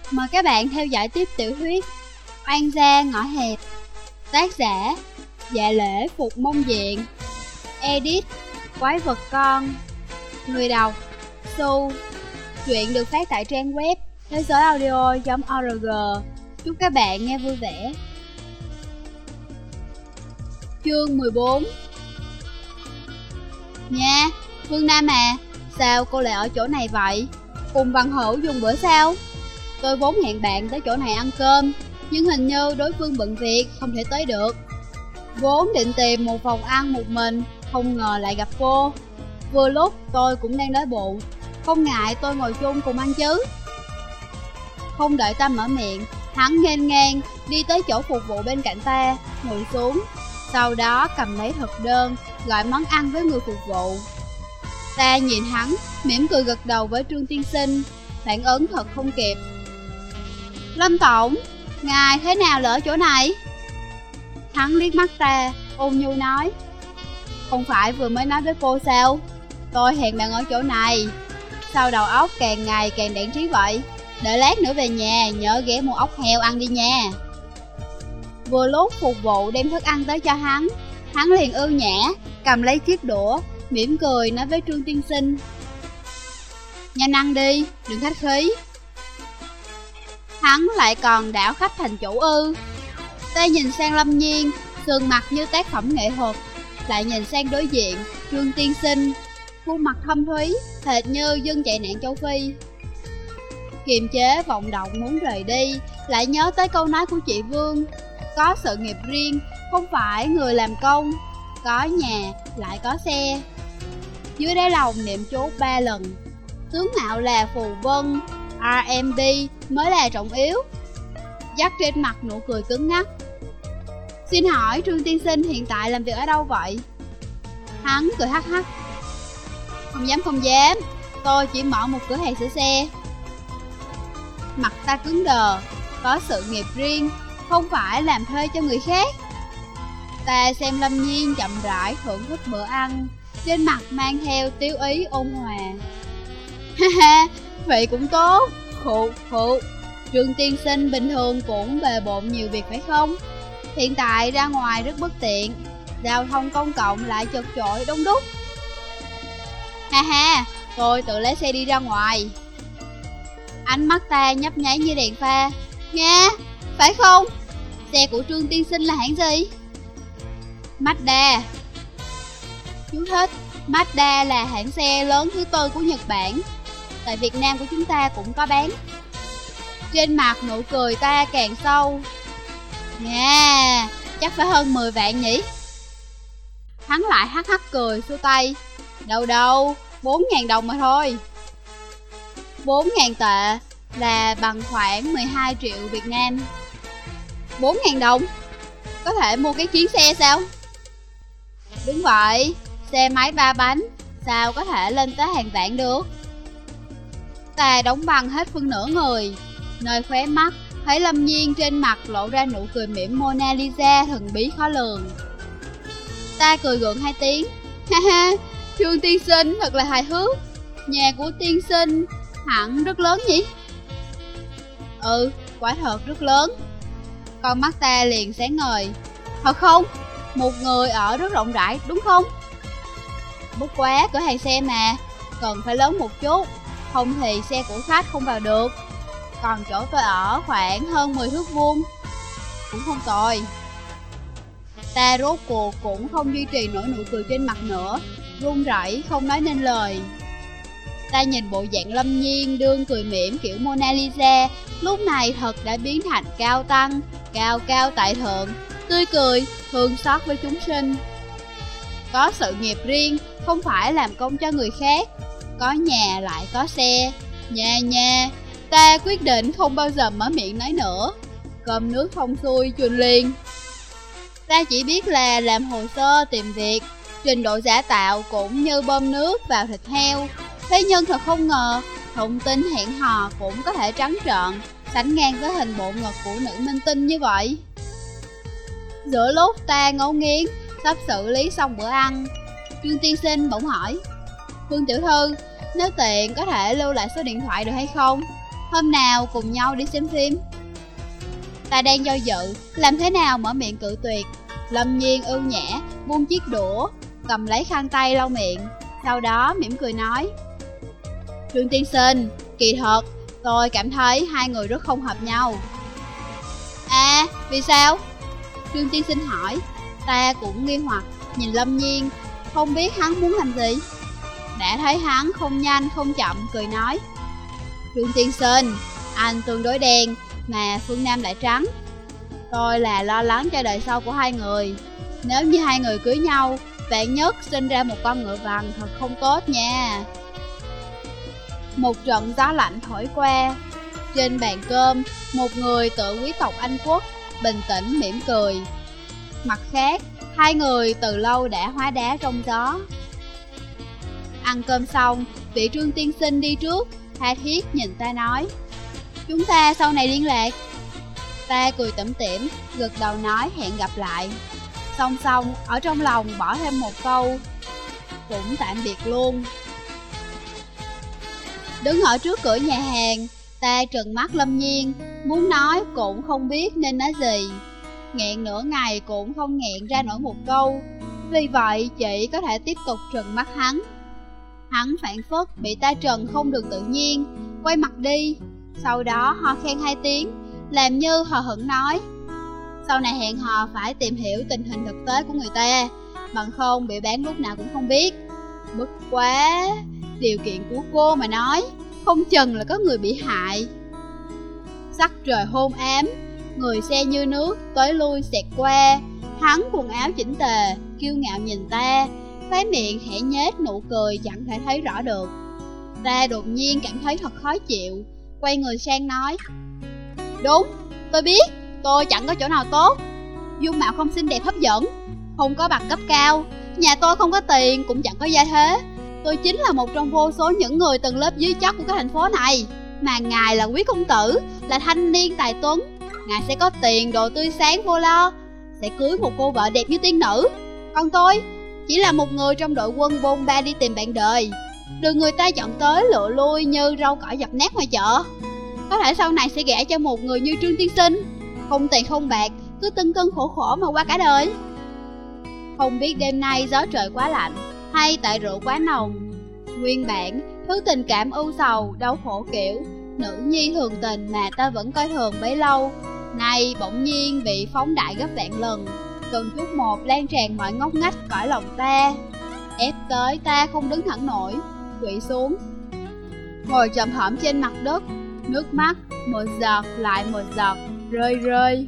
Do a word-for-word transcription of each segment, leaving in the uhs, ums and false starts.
Mời các bạn theo dõi tiếp tiểu thuyết Oan gia ngõ hẹp. Tác giả Dạ Lễ Phục Mông Diện. Edit Quái Vật Con. Người đọc Su. Chuyện được phát tại trang web thế giới audio chấm org. Chúc các bạn nghe vui vẻ. Chương mười bốn. Nha, Phương Nam à, sao cô lại ở chỗ này vậy? Cùng Văn Hữu dùng bữa sao? Tôi vốn hẹn bạn tới chỗ này ăn cơm, nhưng hình như đối phương bận việc không thể tới được. Vốn định tìm một phòng ăn một mình, không ngờ lại gặp cô. Vừa lúc tôi cũng đang đói bụng, không ngại tôi ngồi chung cùng ăn chứ. Không đợi ta mở miệng, hắn nghênh ngang đi tới chỗ phục vụ bên cạnh ta, ngồi xuống. Sau đó cầm lấy thực đơn, gọi món ăn với người phục vụ. Ta nhìn hắn, mỉm cười gật đầu với Trương Tiên Sinh, phản ứng thật không kịp. Lâm Tổng, ngài thế nào lỡ chỗ này? Hắn liếc mắt ta, ôn nhu nói. Không phải vừa mới nói với cô sao? Tôi hẹn bạn ở chỗ này. Sao đầu óc càng ngày càng đạn trí vậy? Đợi lát nữa về nhà, nhớ ghé mua ốc heo ăn đi nha. Vừa lúc phục vụ đem thức ăn tới cho hắn, hắn liền ưu nhã, cầm lấy chiếc đũa, mỉm cười nói với Trương Tiên Sinh. Nhanh ăn đi, đừng khách khí. Hắn lại còn đảo khách thành chủ ư? Ta nhìn sang Lâm Nhiên, sườn mặt như tác phẩm nghệ thuật, lại nhìn sang đối diện, Trương Tiên Sinh, khuôn mặt thâm thúy, hệt như dân chạy nạn châu Phi. Kiềm chế vọng động muốn rời đi, lại nhớ tới câu nói của chị Vương. Có sự nghiệp riêng, không phải người làm công. Có nhà, lại có xe. Dưới đáy lòng niệm chú ba lần. Tướng mạo là phù vân, R M D mới là trọng yếu. Dắt trên mặt nụ cười cứng ngắc. Xin hỏi Trương Tiên Sinh hiện tại làm việc ở đâu vậy? Hắn cười hắc hắc. Không dám không dám, tôi chỉ mở một cửa hàng sửa xe. Mặt ta cứng đờ. Có sự nghiệp riêng, không phải làm thuê cho người khác. Ta xem Lâm Nhiên chậm rãi thưởng thức bữa ăn, trên mặt mang theo tiêu ý ôn hòa. Ha ha, vậy cũng tốt. Khụ khụ, Trương Tiên Sinh bình thường cũng bề bộn nhiều việc phải không? Hiện tại ra ngoài rất bất tiện, giao thông công cộng lại chật chội đông đúc. Ha ha, tôi tự lấy xe đi ra ngoài. Ánh mắt ta nhấp nháy như đèn pha. Nha, phải không? Xe của Trương Tiên Sinh là hãng gì? Mazda. Chú thích: Mazda là hãng xe lớn thứ tư của Nhật Bản. Tại Việt Nam của chúng ta cũng có bán. Trên mặt nụ cười ta càng sâu. Nha, chắc phải hơn mười vạn nhỉ? Hắn lại hắc hắc cười xua tay. Đâu đâu, bốn ngàn đồng mà thôi. Bốn ngàn tệ là bằng khoảng mười hai triệu Việt Nam. Bốn ngàn đồng? Có thể mua cái chuyến xe sao? Đúng vậy, xe máy ba bánh, sao có thể lên tới hàng vạn được? Ta đóng băng hết phân nửa người. Nơi khóe mắt, thấy Lâm Nhiên trên mặt lộ ra nụ cười mỉm Mona Lisa thần bí khó lường. Ta cười gượng hai tiếng. Ha ha, Trương Tiên Sinh thật là hài hước. Nhà của Tiên Sinh hẳn rất lớn nhỉ? Ừ, quả thật rất lớn. Con mắt ta liền sáng ngời. Thật không? Một người ở rất rộng rãi đúng không? Bất quá cửa hàng xe mà, cần phải lớn một chút, không thì xe của khách không vào được. Còn chỗ tôi ở khoảng hơn mười thước vuông, cũng không tồi. Ta rốt cuộc cũng không duy trì nổi nụ cười trên mặt nữa, run rẩy không nói nên lời. Ta nhìn bộ dạng Lâm Nhiên đương cười mỉm kiểu Mona Lisa, lúc này thật đã biến thành cao tăng, cao cao tại thượng, tươi cười, thương xót với chúng sinh. Có sự nghiệp riêng, không phải làm công cho người khác. Có nhà lại có xe. Nha nha, ta quyết định không bao giờ mở miệng nói nữa. Cơm nước không xuôi chuồn liền. Ta chỉ biết là làm hồ sơ tìm việc, trình độ giả tạo cũng như bơm nước vào thịt heo. Thế nhưng thật không ngờ, thông tin hẹn hò cũng có thể trắng trợn, sánh ngang với hình bộ ngực của nữ minh tinh như vậy. Giữa lúc ta ngấu nghiến, sắp xử lý xong bữa ăn, Trương Tiên Sinh bỗng hỏi. Phương tiểu thư, nếu tiện có thể lưu lại số điện thoại được hay không? Hôm nào cùng nhau đi xem phim. Ta đang do dự, làm thế nào mở miệng cự tuyệt. Lâm Nhiên ưu nhã, buông chiếc đũa, cầm lấy khăn tay lau miệng, sau đó mỉm cười nói: Trương tiên sinh, kỳ thật, tôi cảm thấy hai người rất không hợp nhau. À, vì sao? Trương tiên sinh hỏi. Ta cũng nghi hoặc, nhìn Lâm Nhiên, không biết hắn muốn làm gì. Đã thấy hắn không nhanh không chậm, cười nói: Trương tiên sinh, anh tương đối đen, mà Phương Nam lại trắng. Tôi là lo lắng cho đời sau của hai người. Nếu như hai người cưới nhau, vạn nhất sinh ra một con ngựa vằn thật không tốt nha. Một trận gió lạnh thổi qua. Trên bàn cơm, một người tự quý tộc Anh Quốc bình tĩnh mỉm cười. Mặt khác, hai người từ lâu đã hóa đá trong gió. Ăn cơm xong, vị Trương tiên sinh đi trước, tha thiết nhìn ta nói: Chúng ta sau này liên lạc. Ta cười tủm tỉm, gật đầu nói hẹn gặp lại. Song song, ở trong lòng bỏ thêm một câu: Cũng tạm biệt luôn. Đứng ở trước cửa nhà hàng, ta trừng mắt Lâm Nhiên, muốn nói cũng không biết nên nói gì. Nghẹn nửa ngày cũng không nghẹn ra nổi một câu, vì vậy chỉ có thể tiếp tục trừng mắt hắn. Hắn phản phất bị ta trừng không được tự nhiên, quay mặt đi, sau đó ho khen hai tiếng, làm như hờ hững nói: Sau này hẹn hò phải tìm hiểu tình hình thực tế của người ta, bằng không bị bán lúc nào cũng không biết. Bất quá, điều kiện của cô mà nói, không chừng là có người bị hại. Sắc trời hôn ám, người xe như nước tới lui xẹt qua. Hắn quần áo chỉnh tề, kiêu ngạo nhìn ta, khóe miệng khẽ nhếch nụ cười chẳng thể thấy rõ được. Ta đột nhiên cảm thấy thật khó chịu, quay người sang nói: Đúng, tôi biết, tôi chẳng có chỗ nào tốt. Dung mạo không xinh đẹp hấp dẫn, không có bằng cấp cao, nhà tôi không có tiền, cũng chẳng có gia thế. Tôi chính là một trong vô số những người tầng lớp dưới chót của cái thành phố này. Mà ngài là quý công tử, là thanh niên tài tuấn, ngài sẽ có tiền đồ tươi sáng vô lo, sẽ cưới một cô vợ đẹp như tiên nữ. Còn tôi chỉ là một người trong đội quân bôn ba đi tìm bạn đời, được người ta chọn tới lựa lui như rau cỏ dập nát ngoài chợ. Có thể sau này sẽ gả cho một người như Trương tiên sinh, không tiền không bạc, cứ tưng cân khổ khổ mà qua cả đời. Không biết đêm nay gió trời quá lạnh, hay tại rượu quá nồng. Nguyên bản, thứ tình cảm ưu sầu, đau khổ kiểu nữ nhi thường tình mà ta vẫn coi thường bấy lâu, nay bỗng nhiên bị phóng đại gấp vạn lần, từng chút một lan tràn mọi ngóc ngách cõi lòng ta, ép tới ta không đứng thẳng nổi, quỵ xuống, ngồi chậm hõm trên mặt đất, nước mắt một giọt lại một giọt rơi rơi.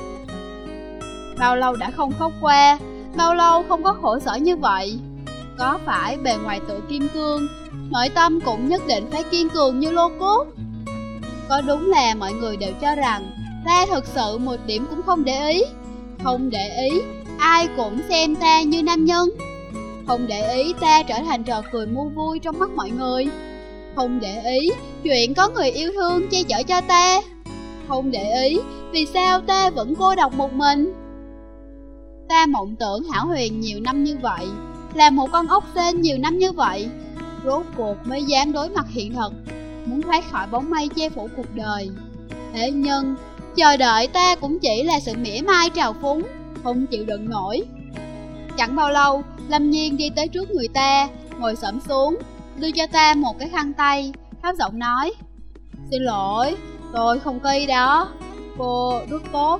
Bao lâu đã không khóc qua, bao lâu không có khổ sở như vậy. Có phải bề ngoài tự kim cương, nội tâm cũng nhất định phải kiên cường như lô cốt? Có đúng là mọi người đều cho rằng ta thực sự một điểm cũng không để ý, không để ý ai cũng xem ta như nam nhân, không để ý ta trở thành trò cười mua vui trong mắt mọi người, không để ý chuyện có người yêu thương che chở cho ta, không để ý vì sao ta vẫn cô độc một mình. Ta mộng tưởng hão huyền nhiều năm như vậy, là một con ốc sên nhiều năm như vậy, rốt cuộc mới dám đối mặt hiện thực, muốn thoát khỏi bóng mây che phủ cuộc đời. Thế nhưng chờ đợi ta cũng chỉ là sự mỉa mai trào phúng, không chịu đựng nổi. Chẳng bao lâu, Lâm Nhiên đi tới trước người ta, ngồi xổm xuống, đưa cho ta một cái khăn tay, thấp giọng nói: Xin lỗi, tôi không có ý đó, cô rất tốt.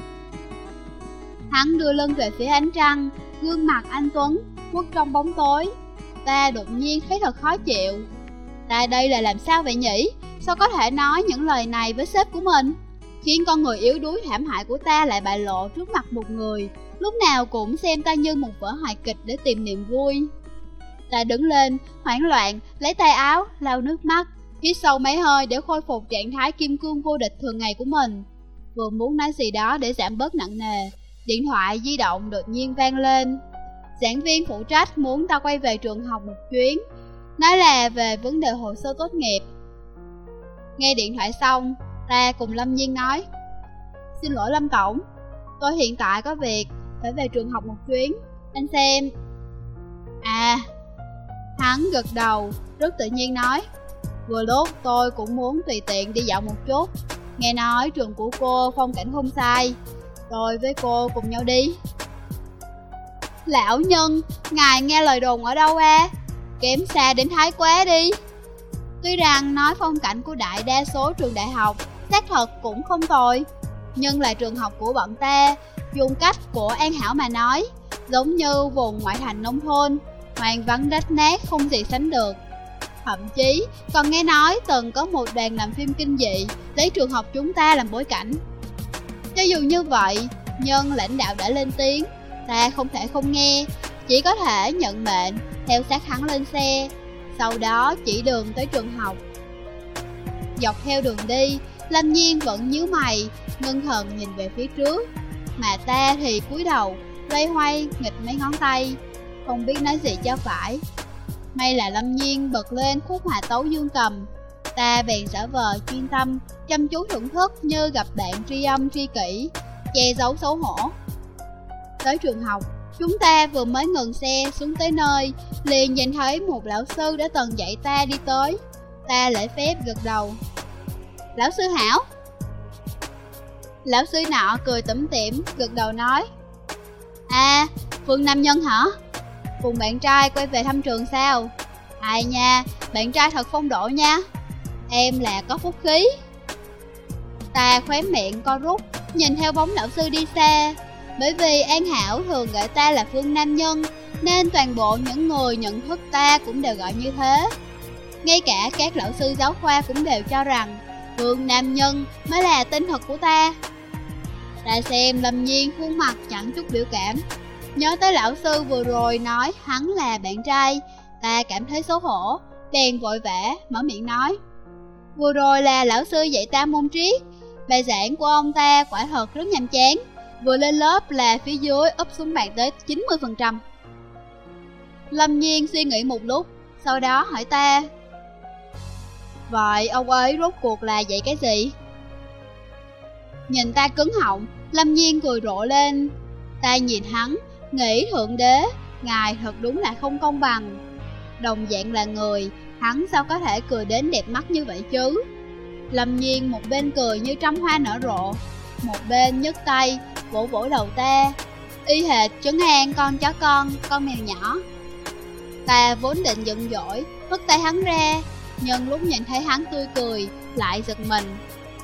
Hắn đưa lưng về phía ánh trăng, gương mặt anh tuấn khuất trong bóng tối. Ta đột nhiên thấy thật khó chịu. Ta đây là làm sao vậy nhỉ? Sao có thể nói những lời này với sếp của mình, khiến con người yếu đuối thảm hại của ta lại bại lộ trước mặt một người lúc nào cũng xem ta như một vở hài kịch để tìm niềm vui. Ta đứng lên, hoảng loạn, lấy tay áo, lau nước mắt, hít sâu mấy hơi để khôi phục trạng thái kim cương vô địch thường ngày của mình. Vừa muốn nói gì đó để giảm bớt nặng nề, điện thoại di động đột nhiên vang lên. Giảng viên phụ trách muốn ta quay về trường học một chuyến, nói là về vấn đề hồ sơ tốt nghiệp. Nghe điện thoại xong, ta cùng Lâm Nhiên nói: Xin lỗi Lâm Tổng, tôi hiện tại có việc, phải về trường học một chuyến, anh xem. À, hắn gật đầu, rất tự nhiên nói: Vừa lúc tôi cũng muốn tùy tiện đi dạo một chút. Nghe nói trường của cô phong cảnh không sai, tôi với cô cùng nhau đi. Lão nhân, ngài nghe lời đồn ở đâu à? Kém xa đến Thái quá đi. Tuy rằng nói phong cảnh của đại đa số trường đại học xác thật cũng không tồi, nhưng là trường học của bọn ta, dùng cách của An Hảo mà nói, giống như vùng ngoại thành nông thôn, hoang vắng rách nát không gì sánh được. Thậm chí còn nghe nói từng có một đoàn làm phim kinh dị lấy trường học chúng ta làm bối cảnh. Cho dù như vậy, nhưng lãnh đạo đã lên tiếng, ta không thể không nghe, chỉ có thể nhận mệnh theo sát hắn lên xe, sau đó chỉ đường tới trường học. Dọc theo đường đi, Lâm Nhiên vẫn nhíu mày, ngưng thần nhìn về phía trước, mà ta thì cúi đầu, loay hoay nghịch mấy ngón tay, không biết nói gì cho phải. May là Lâm Nhiên bật lên khúc hòa tấu dương cầm, ta bèn giả vờ chuyên tâm, chăm chú thưởng thức như gặp bạn tri âm tri kỷ, che giấu xấu hổ. Tới trường học, chúng ta vừa mới ngừng xe xuống tới nơi, liền nhìn thấy một lão sư đã từng dạy ta đi tới. Ta lễ phép gật đầu. Lão sư Hảo. Lão sư nọ cười tủm tỉm, gật đầu nói: À, Phương Nam Nhân hả? Cùng bạn trai quay về thăm trường sao? Ai nha, bạn trai thật phong độ nha. Em là có phúc khí. Ta khóe miệng co rút, nhìn theo bóng lão sư đi xa. Bởi vì An Hảo thường gọi ta là Phương Nam Nhân, nên toàn bộ những người nhận thức ta cũng đều gọi như thế. Ngay cả các lão sư giáo khoa cũng đều cho rằng Phương Nam Nhân mới là tên thật của ta. Ta xem Lâm Nhiên khuôn mặt chẳng chút biểu cảm, nhớ tới lão sư vừa rồi nói hắn là bạn trai, ta cảm thấy xấu hổ, bèn vội vã mở miệng nói: Vừa rồi là lão sư dạy ta môn triết, bài giảng của ông ta quả thật rất nhàm chán, vừa lên lớp là phía dưới úp xuống bàn tới chín mươi phần trăm. Lâm Nhiên suy nghĩ một lúc, sau đó hỏi ta: Vậy ông ấy rốt cuộc là dạy cái gì? Nhìn ta cứng họng, Lâm Nhiên cười rộ lên. Ta nhìn hắn, nghĩ thượng đế, ngài thật đúng là không công bằng. Đồng dạng là người, hắn sao có thể cười đến đẹp mắt như vậy chứ? Lâm Nhiên một bên cười như trăm hoa nở rộ, một bên nhấc tay vỗ vỗ đầu ta, y hệt trấn an con chó con, con mèo nhỏ. Ta vốn định giận dỗi, hất tay hắn ra, nhưng lúc nhìn thấy hắn tươi cười, lại giật mình.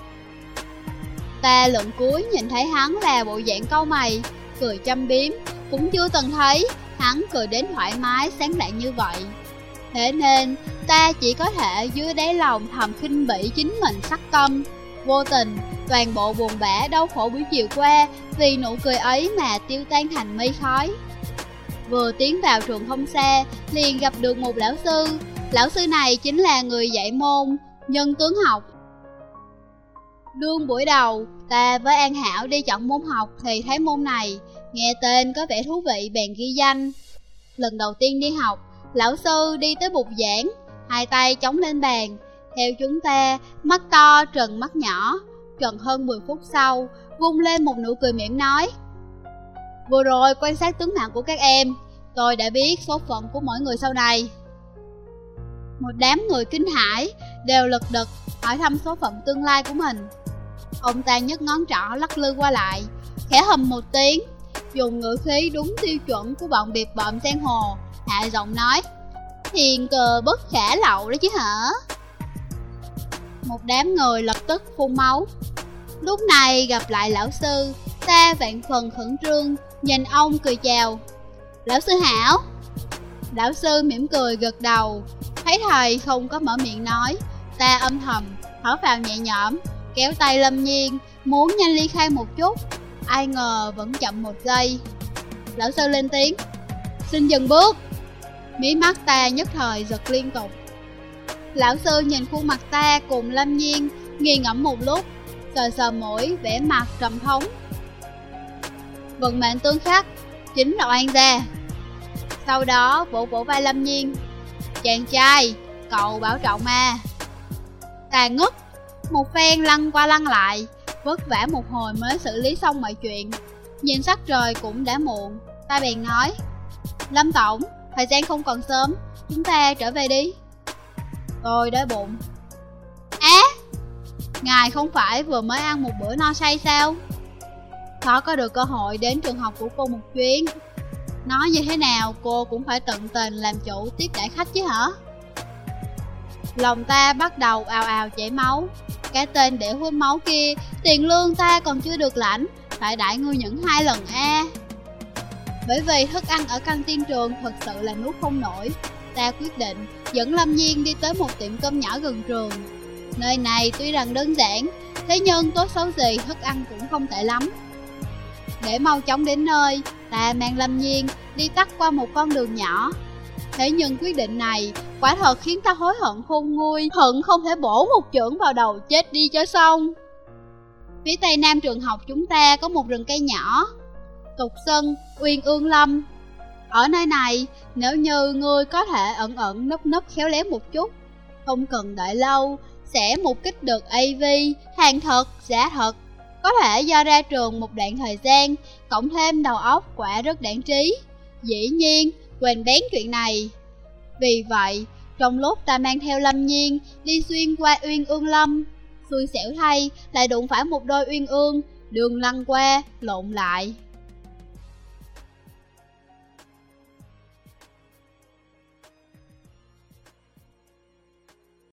Ta lượn cuối nhìn thấy hắn là bộ dạng cau mày, cười châm biếm, cũng chưa từng thấy hắn cười đến thoải mái sáng lạng như vậy. Thế nên ta chỉ có thể dưới đáy lòng thầm khinh bỉ chính mình sắc tâm. Vô tình, toàn bộ buồn bã đau khổ buổi chiều qua vì nụ cười ấy mà tiêu tan thành mây khói. Vừa tiến vào trường không xa, liền gặp được một lão sư. Lão sư này chính là người dạy môn nhân tướng học. Đương buổi đầu, ta với An Hảo đi chọn môn học thì thấy môn này, nghe tên có vẻ thú vị bèn ghi danh. Lần đầu tiên đi học, lão sư đi tới bục giảng, hai tay chống lên bàn, theo chúng ta, mắt to trừng mắt nhỏ. Trần hơn mười phút sau, vung lên một nụ cười mỉm nói: Vừa rồi quan sát tướng mạo của các em, tôi đã biết số phận của mỗi người sau này. Một đám người kinh hãi, đều lật đật hỏi thăm số phận tương lai của mình. Ông ta nhấc ngón trỏ lắc lư qua lại, khẽ hầm một tiếng, dùng ngữ khí đúng tiêu chuẩn của bọn biệt bợm giang hồ, hạ giọng nói: Hiền cờ bất khả lậu đó chứ hả? Một đám người lập tức phun máu. Lúc này gặp lại lão sư, ta vạn phần khẩn trương, nhìn ông cười chào: Lão sư Hảo. Lão sư mỉm cười gật đầu. Thấy thầy không có mở miệng nói, ta âm thầm thở phào nhẹ nhõm, kéo tay Lâm Nhiên muốn nhanh ly khai một chút. Ai ngờ vẫn chậm một giây. Lão sư lên tiếng: Xin dừng bước. Mí mắt ta nhất thời giật liên tục. Lão sư nhìn khuôn mặt ta cùng Lâm Nhiên, nghiền ngẫm một lúc, sờ sờ mũi, vẻ mặt trầm thống. Vận mệnh tương khắc, chính là oan gia. Sau đó vỗ vỗ vai Lâm Nhiên: Chàng trai, cậu bảo trọng mà. Ta ngất, một phen lăn qua lăn lại, vất vả một hồi mới xử lý xong mọi chuyện. Nhìn sắc trời cũng đã muộn, ta bèn nói: Lâm tổng, thời gian không còn sớm, chúng ta trở về đi. Tôi đói bụng, ngài không phải vừa mới ăn một bữa no say sao? Khó có được cơ hội đến trường học của cô một chuyến. Nói như thế nào cô cũng phải tận tình làm chủ tiếp đãi khách chứ hả? Lòng ta bắt đầu ào ào chảy máu. Cái tên để hút máu kia, tiền lương ta còn chưa được lãnh, phải đãi ngươi những hai lần a. Bởi vì thức ăn ở căng tin trường thật sự là nuốt không nổi, ta quyết định dẫn Lâm Nhiên đi tới một tiệm cơm nhỏ gần trường. Nơi này tuy rằng đơn giản, thế nhưng tốt xấu gì thức ăn cũng không tệ lắm. Để mau chóng đến nơi, ta mang Lâm Nhiên đi tắt qua một con đường nhỏ. Thế nhưng quyết định này quả thật khiến ta hối hận khôn nguôi, hận không thể bổ một chưởng vào đầu chết đi cho xong. Phía tây nam trường học chúng ta có một rừng cây nhỏ, tục xưng Uyên Ương Lâm. Ở nơi này, nếu như ngươi có thể ẩn ẩn nấp nấp khéo léo một chút, không cần đợi lâu, sẽ mục kích được a vê, hàng thật, giả thật. Có thể do ra trường một đoạn thời gian, cộng thêm đầu óc quả rất đãng trí. Dĩ nhiên, quên bén chuyện này. Vì vậy, trong lúc ta mang theo Lâm Nhiên đi xuyên qua Uyên Ương Lâm, xui xẻo thay lại đụng phải một đôi uyên ương, đường lăn qua, lộn lại.